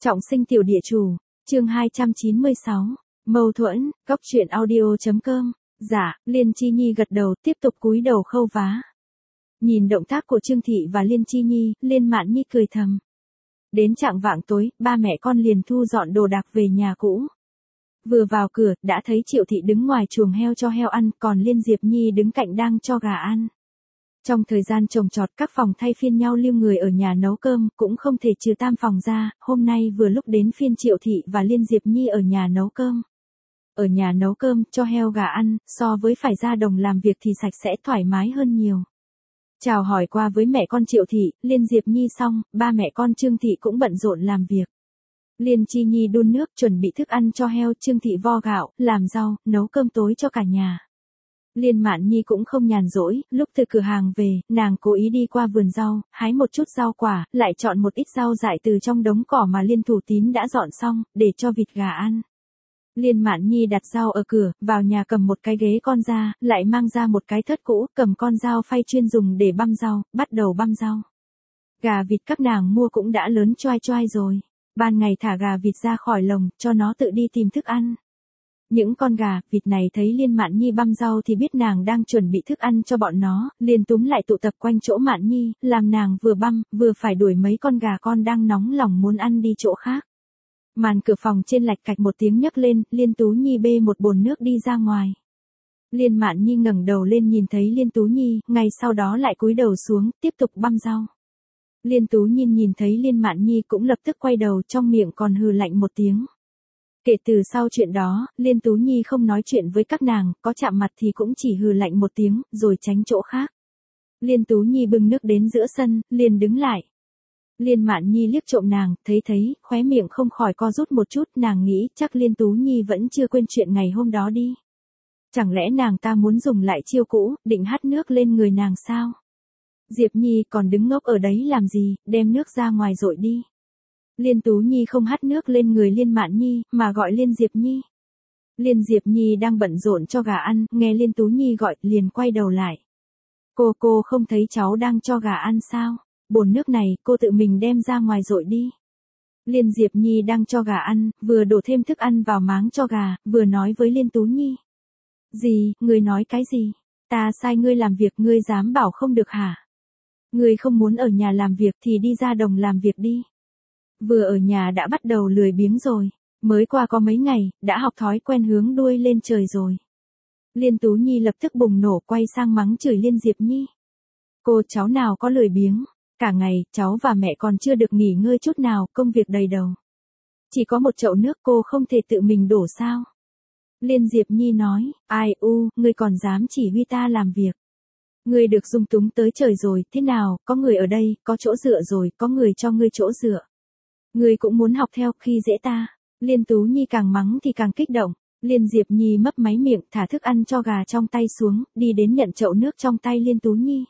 Trọng sinh tiểu địa chủ, chương 296, mâu thuẫn, góc truyện audio.com, dạ, Liên Chi Nhi gật đầu tiếp tục cúi đầu khâu vá. Nhìn động tác của Trương Thị và Liên Chi Nhi, Liên Mạn Nhi cười thầm. Đến chạng vạng tối, ba mẹ con liền thu dọn đồ đạc về nhà cũ. Vừa vào cửa, đã thấy Triệu Thị đứng ngoài chuồng heo cho heo ăn, còn Liên Diệp Nhi đứng cạnh đang cho gà ăn. Trong thời gian trồng trọt các phòng thay phiên nhau lưu người ở nhà nấu cơm, cũng không thể trừ tam phòng ra, hôm nay vừa lúc đến phiên Triệu Thị và Liên Diệp Nhi ở nhà nấu cơm. Ở nhà nấu cơm, cho heo gà ăn, so với phải ra đồng làm việc thì sạch sẽ thoải mái hơn nhiều. Chào hỏi qua với mẹ con Triệu Thị, Liên Diệp Nhi xong, ba mẹ con Trương Thị cũng bận rộn làm việc. Liên Chi Nhi đun nước chuẩn bị thức ăn cho heo, Trương Thị vo gạo, làm rau, nấu cơm tối cho cả nhà. Liên Mạn Nhi cũng không nhàn rỗi, lúc từ cửa hàng về, nàng cố ý đi qua vườn rau, hái một chút rau quả, lại chọn một ít rau dại từ trong đống cỏ mà Liên Thủ Tín đã dọn xong, để cho vịt gà ăn. Liên Mạn Nhi đặt rau ở cửa, vào nhà cầm một cái ghế con ra, lại mang ra một cái thớt cũ, cầm con dao phay chuyên dùng để băm rau, bắt đầu băm rau. Gà vịt các nàng mua cũng đã lớn choai choai rồi. Ban ngày thả gà vịt ra khỏi lồng, cho nó tự đi tìm thức ăn. Những con gà, vịt này thấy Liên Mạn Nhi băm rau thì biết nàng đang chuẩn bị thức ăn cho bọn nó, liền túm lại tụ tập quanh chỗ Mạn Nhi, làm nàng vừa băm, vừa phải đuổi mấy con gà con đang nóng lòng muốn ăn đi chỗ khác. Màn cửa phòng trên lạch cạch một tiếng nhấc lên, Liên Tú Nhi bê một bồn nước đi ra ngoài. Liên Mạn Nhi ngẩng đầu lên nhìn thấy Liên Tú Nhi, ngay sau đó lại cúi đầu xuống, tiếp tục băm rau. Liên Tú Nhi nhìn thấy Liên Mạn Nhi cũng lập tức quay đầu, trong miệng còn hừ lạnh một tiếng. Kể từ sau chuyện đó, Liên Tú Nhi không nói chuyện với các nàng, có chạm mặt thì cũng chỉ hừ lạnh một tiếng, rồi tránh chỗ khác. Liên Tú Nhi bưng nước đến giữa sân, liền đứng lại. Liên Mạn Nhi liếc trộm nàng, thấy, khóe miệng không khỏi co rút một chút, nàng nghĩ chắc Liên Tú Nhi vẫn chưa quên chuyện ngày hôm đó đi. Chẳng lẽ nàng ta muốn dùng lại chiêu cũ, định hắt nước lên người nàng sao? Diệp Nhi còn đứng ngốc ở đấy làm gì, đem nước ra ngoài dội đi. Liên Tú Nhi không hắt nước lên người Liên Mạn Nhi, mà gọi Liên Diệp Nhi. Liên Diệp Nhi đang bận rộn cho gà ăn, nghe Liên Tú Nhi gọi, liền quay đầu lại. Cô không thấy cháu đang cho gà ăn sao? Bồn nước này, cô tự mình đem ra ngoài dội đi. Liên Diệp Nhi đang cho gà ăn, vừa đổ thêm thức ăn vào máng cho gà, vừa nói với Liên Tú Nhi. Gì, ngươi nói cái gì? Ta sai ngươi làm việc, ngươi dám bảo không được hả? Ngươi không muốn ở nhà làm việc thì đi ra đồng làm việc đi. Vừa ở nhà đã bắt đầu lười biếng rồi, mới qua có mấy ngày, đã học thói quen hướng đuôi lên trời rồi. Liên Tú Nhi lập tức bùng nổ quay sang mắng chửi Liên Diệp Nhi. Cô cháu nào có lười biếng, cả ngày, cháu và mẹ còn chưa được nghỉ ngơi chút nào, công việc đầy đầu. Chỉ có một chậu nước cô không thể tự mình đổ sao? Liên Diệp Nhi nói, ai ngươi còn dám chỉ huy ta làm việc. Ngươi được dung túng tới trời rồi, thế nào, có người ở đây, có chỗ dựa rồi, có người cho ngươi chỗ dựa. Ngươi cũng muốn học theo, khi dễ ta. Liên Tú Nhi càng mắng thì càng kích động. Liên Diệp Nhi mấp máy miệng, thả thức ăn cho gà trong tay xuống, đi đến nhận chậu nước trong tay Liên Tú Nhi.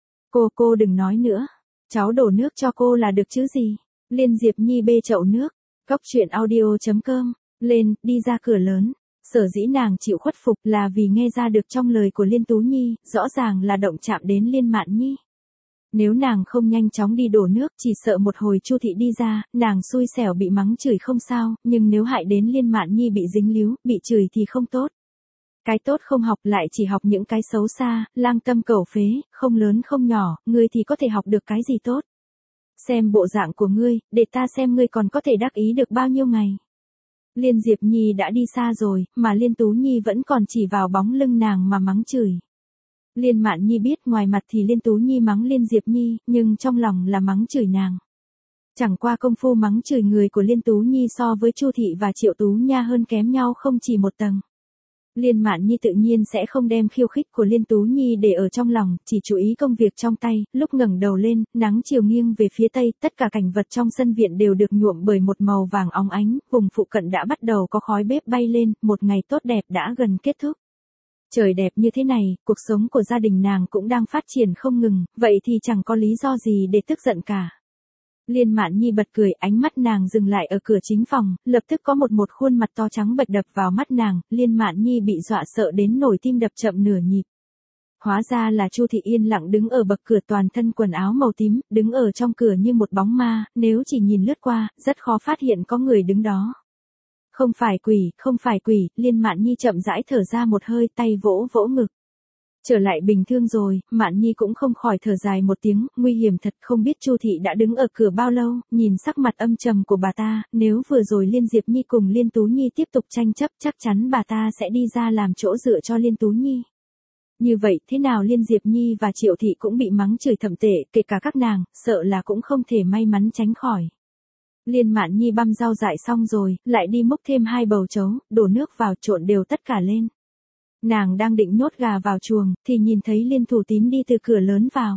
Cô đừng nói nữa. Cháu đổ nước cho cô là được chứ gì. Liên Diệp Nhi bê chậu nước. Góc truyện audio.com, lên, đi ra cửa lớn. Sở dĩ nàng chịu khuất phục là vì nghe ra được trong lời của Liên Tú Nhi, rõ ràng là động chạm đến Liên Mạn Nhi. Nếu nàng không nhanh chóng đi đổ nước, chỉ sợ một hồi Chu Thị đi ra, nàng xui xẻo bị mắng chửi không sao, nhưng nếu hại đến Liên Mạn Nhi bị dính líu, bị chửi thì không tốt. Cái tốt không học lại chỉ học những cái xấu xa, lang tâm cẩu phế, không lớn không nhỏ, ngươi thì có thể học được cái gì tốt. Xem bộ dạng của ngươi, để ta xem ngươi còn có thể đắc ý được bao nhiêu ngày. Liên Diệp Nhi đã đi xa rồi, mà Liên Tú Nhi vẫn còn chỉ vào bóng lưng nàng mà mắng chửi. Liên Mạn Nhi biết ngoài mặt thì Liên Tú Nhi mắng Liên Diệp Nhi, nhưng trong lòng là mắng chửi nàng. Chẳng qua công phu mắng chửi người của Liên Tú Nhi so với Chu Thị và Triệu Tú Nha hơn kém nhau không chỉ một tầng. Liên Mạn Nhi tự nhiên sẽ không đem khiêu khích của Liên Tú Nhi để ở trong lòng, chỉ chú ý công việc trong tay, lúc ngẩng đầu lên, nắng chiều nghiêng về phía tây, tất cả cảnh vật trong sân viện đều được nhuộm bởi một màu vàng óng ánh, vùng phụ cận đã bắt đầu có khói bếp bay lên, một ngày tốt đẹp đã gần kết thúc. Trời đẹp như thế này, cuộc sống của gia đình nàng cũng đang phát triển không ngừng, vậy thì chẳng có lý do gì để tức giận cả. Liên Mạn Nhi bật cười, ánh mắt nàng dừng lại ở cửa chính phòng, lập tức có một khuôn mặt to trắng bệch đập vào mắt nàng, Liên Mạn Nhi bị dọa sợ đến nổi tim đập chậm nửa nhịp. Hóa ra là Chu Thị yên lặng đứng ở bậc cửa toàn thân quần áo màu tím, đứng ở trong cửa như một bóng ma, nếu chỉ nhìn lướt qua, rất khó phát hiện có người đứng đó. Không phải quỷ, không phải quỷ, Liên Mạn Nhi chậm rãi thở ra một hơi, tay vỗ vỗ ngực. Trở lại bình thường rồi, Mạn Nhi cũng không khỏi thở dài một tiếng, nguy hiểm thật, không biết Chu Thị đã đứng ở cửa bao lâu, nhìn sắc mặt âm trầm của bà ta, nếu vừa rồi Liên Diệp Nhi cùng Liên Tú Nhi tiếp tục tranh chấp, chắc chắn bà ta sẽ đi ra làm chỗ dựa cho Liên Tú Nhi. Như vậy, thế nào Liên Diệp Nhi và Triệu Thị cũng bị mắng chửi thậm tệ, kể cả các nàng, sợ là cũng không thể may mắn tránh khỏi. Liên Mạn Nhi băm rau dại xong rồi, lại đi múc thêm 2 bầu chấu, đổ nước vào trộn đều tất cả lên. Nàng đang định nhốt gà vào chuồng, thì nhìn thấy Liên Thủ Tín đi từ cửa lớn vào.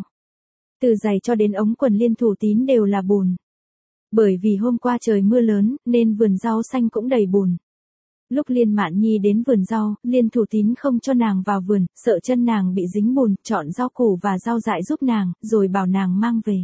Từ giày cho đến ống quần Liên Thủ Tín đều là bùn. Bởi vì hôm qua trời mưa lớn, nên vườn rau xanh cũng đầy bùn. Lúc Liên Mạn Nhi đến vườn rau, Liên Thủ Tín không cho nàng vào vườn, sợ chân nàng bị dính bùn, chọn rau củ và rau dại giúp nàng, rồi bảo nàng mang về.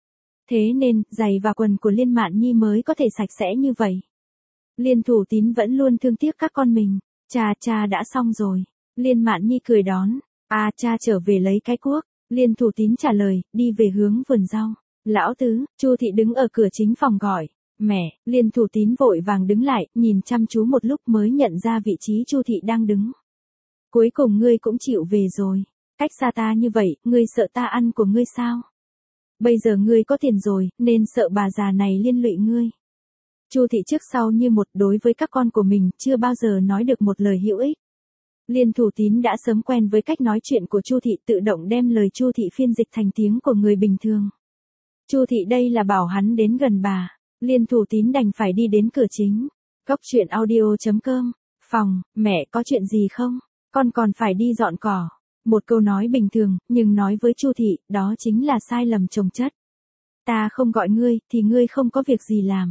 Thế nên, giày và quần của Liên Mạn Nhi mới có thể sạch sẽ như vậy. Liên Thủ Tín vẫn luôn thương tiếc các con mình. Cha đã xong rồi. Liên Mạn Nhi cười đón. Cha trở về lấy cái cuốc. Liên Thủ Tín trả lời, đi về hướng vườn rau. Lão tứ, Chu Thị đứng ở cửa chính phòng gọi. Mẹ, Liên Thủ Tín vội vàng đứng lại, nhìn chăm chú một lúc mới nhận ra vị trí Chu Thị đang đứng. Cuối cùng ngươi cũng chịu về rồi. Cách xa ta như vậy, ngươi sợ ta ăn của ngươi sao? Bây giờ ngươi có tiền rồi, nên sợ bà già này liên lụy ngươi. Chu Thị trước sau như một, đối với các con của mình, chưa bao giờ nói được một lời hữu ích. Liên Thủ Tín đã sớm quen với cách nói chuyện của Chu Thị, tự động đem lời Chu Thị phiên dịch thành tiếng của người bình thường. Chu Thị đây là bảo hắn đến gần bà. Liên Thủ Tín đành phải đi đến cửa chính. Cốc truyện audio.com. Phòng, mẹ có chuyện gì không? Con còn phải đi dọn cỏ. Một câu nói bình thường, nhưng nói với Chu Thị, đó chính là sai lầm chồng chất. Ta không gọi ngươi, thì ngươi không có việc gì làm.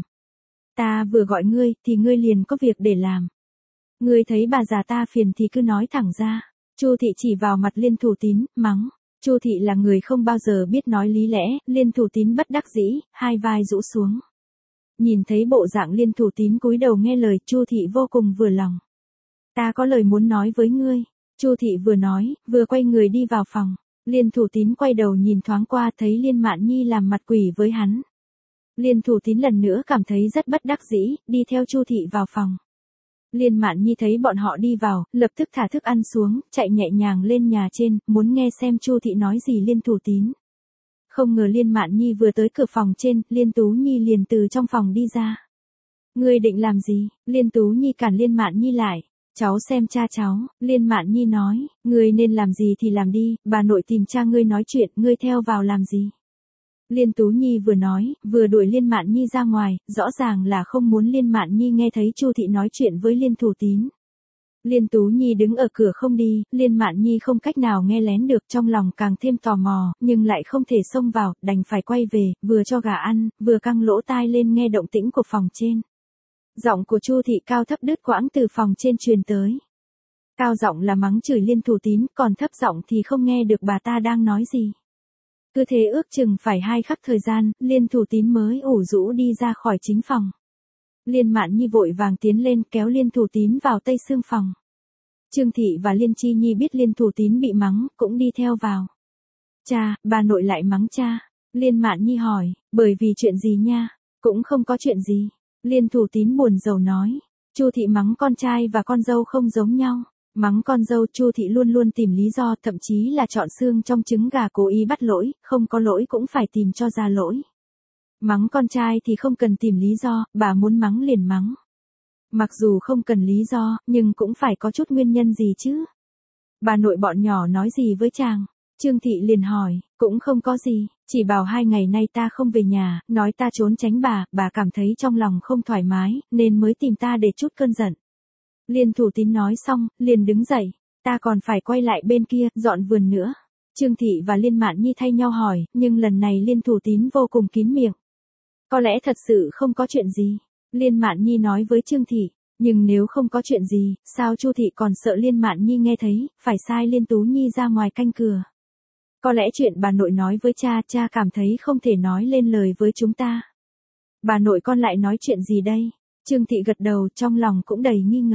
Ta vừa gọi ngươi, thì ngươi liền có việc để làm. Ngươi thấy bà già ta phiền thì cứ nói thẳng ra. Chu Thị chỉ vào mặt Liên Thủ Tín, mắng. Chu Thị là người không bao giờ biết nói lý lẽ, Liên Thủ Tín bất đắc dĩ, hai vai rũ xuống. Nhìn thấy bộ dạng Liên Thủ Tín cúi đầu nghe lời, Chu Thị vô cùng vừa lòng. Ta có lời muốn nói với ngươi. Chu Thị vừa nói, vừa quay người đi vào phòng. Liên Thủ Tín quay đầu nhìn thoáng qua, thấy Liên Mạn Nhi làm mặt quỷ với hắn. Liên Thủ Tín lần nữa cảm thấy rất bất đắc dĩ, đi theo Chu Thị vào phòng. Liên Mạn Nhi thấy bọn họ đi vào, lập tức thả thức ăn xuống, chạy nhẹ nhàng lên nhà trên, muốn nghe xem Chu Thị nói gì Liên Thủ Tín. Không ngờ Liên Mạn Nhi vừa tới cửa phòng trên, Liên Tú Nhi liền từ trong phòng đi ra. Ngươi định làm gì? Liên Tú Nhi cản Liên Mạn Nhi lại. Cháu xem cha cháu, Liên Mạn Nhi nói, ngươi nên làm gì thì làm đi, bà nội tìm cha ngươi nói chuyện, ngươi theo vào làm gì? Liên Tú Nhi vừa nói, vừa đuổi Liên Mạn Nhi ra ngoài, rõ ràng là không muốn Liên Mạn Nhi nghe thấy Chu Thị nói chuyện với Liên Thủ Tín. Liên Tú Nhi đứng ở cửa không đi, Liên Mạn Nhi không cách nào nghe lén được, trong lòng càng thêm tò mò, nhưng lại không thể xông vào, đành phải quay về, vừa cho gà ăn, vừa căng lỗ tai lên nghe động tĩnh của phòng trên. Giọng của Chu Thị cao thấp đứt quãng từ phòng trên truyền tới. Cao giọng là mắng chửi Liên Thủ Tín, còn thấp giọng thì không nghe được bà ta đang nói gì. Cứ thế ước chừng phải 2 khắc thời gian, Liên Thủ Tín mới ủ rũ đi ra khỏi chính phòng. Liên Mạn Nhi vội vàng tiến lên kéo Liên Thủ Tín vào tây xương phòng. Trương Thị và Liên Chi Nhi biết Liên Thủ Tín bị mắng, cũng đi theo vào. Cha, bà nội lại mắng cha. Liên Mạn Nhi hỏi, bởi vì chuyện gì nha? Cũng không có chuyện gì. Liên Thủ Tín buồn rầu nói. Chu Thị mắng con trai và con dâu không giống nhau. Mắng con dâu, Chu Thị luôn luôn tìm lý do, thậm chí là chọn xương trong trứng gà cố ý bắt lỗi, không có lỗi cũng phải tìm cho ra lỗi. Mắng con trai thì không cần tìm lý do, bà muốn mắng liền mắng. Mặc dù không cần lý do, nhưng cũng phải có chút nguyên nhân gì chứ. Bà nội bọn nhỏ nói gì với chàng? Trương Thị liền hỏi, cũng không có gì, chỉ bảo 2 ngày nay ta không về nhà, nói ta trốn tránh bà cảm thấy trong lòng không thoải mái, nên mới tìm ta để chút cơn giận. Liên Thủ Tín nói xong, liền đứng dậy, ta còn phải quay lại bên kia, dọn vườn nữa. Trương Thị và Liên Mạn Nhi thay nhau hỏi, nhưng lần này Liên Thủ Tín vô cùng kín miệng. Có lẽ thật sự không có chuyện gì. Liên Mạn Nhi nói với Trương Thị, nhưng nếu không có chuyện gì, sao Chu Thị còn sợ Liên Mạn Nhi nghe thấy, phải sai Liên Tú Nhi ra ngoài canh cửa. Có lẽ chuyện bà nội nói với cha cảm thấy không thể nói lên lời với chúng ta. Bà nội con lại nói chuyện gì đây? Trương Thị gật đầu, trong lòng cũng đầy nghi ngờ.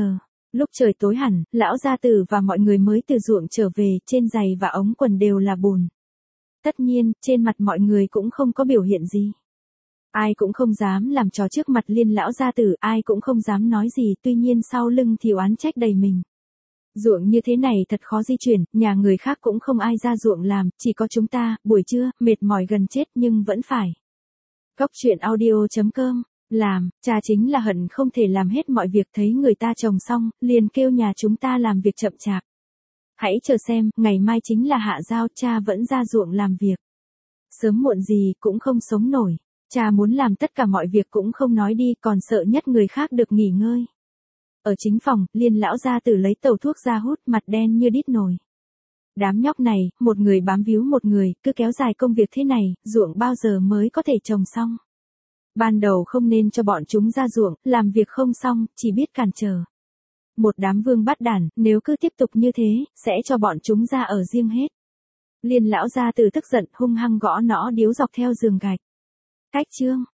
Lúc trời tối hẳn, lão gia tử và mọi người mới từ ruộng trở về, trên giày và ống quần đều là bùn. Tất nhiên, trên mặt mọi người cũng không có biểu hiện gì. Ai cũng không dám làm trò trước mặt Liên lão gia tử, ai cũng không dám nói gì, tuy nhiên sau lưng thì oán trách đầy mình. Ruộng như thế này thật khó di chuyển, nhà người khác cũng không ai ra ruộng làm, chỉ có chúng ta, buổi trưa, mệt mỏi gần chết nhưng vẫn phải. Góc truyện audio.com, làm, cha chính là hận không thể làm hết mọi việc, thấy người ta trồng xong, liền kêu nhà chúng ta làm việc chậm chạp. Hãy chờ xem, ngày mai chính là hạ giao, cha vẫn ra ruộng làm việc. Sớm muộn gì cũng không sống nổi. Cha muốn làm tất cả mọi việc cũng không nói đi, còn sợ nhất người khác được nghỉ ngơi. Ở chính phòng, Liên lão gia tử lấy tẩu thuốc ra hút, mặt đen như đít nồi. Đám nhóc này, một người bám víu một người, cứ kéo dài công việc thế này, ruộng bao giờ mới có thể trồng xong. Ban đầu không nên cho bọn chúng ra ruộng, làm việc không xong, chỉ biết cản trở. Một đám vương bắt đản, nếu cứ tiếp tục như thế, sẽ cho bọn chúng ra ở riêng hết. Liên lão gia tử tức giận hung hăng gõ nõ điếu dọc theo giường gạch. Cách chương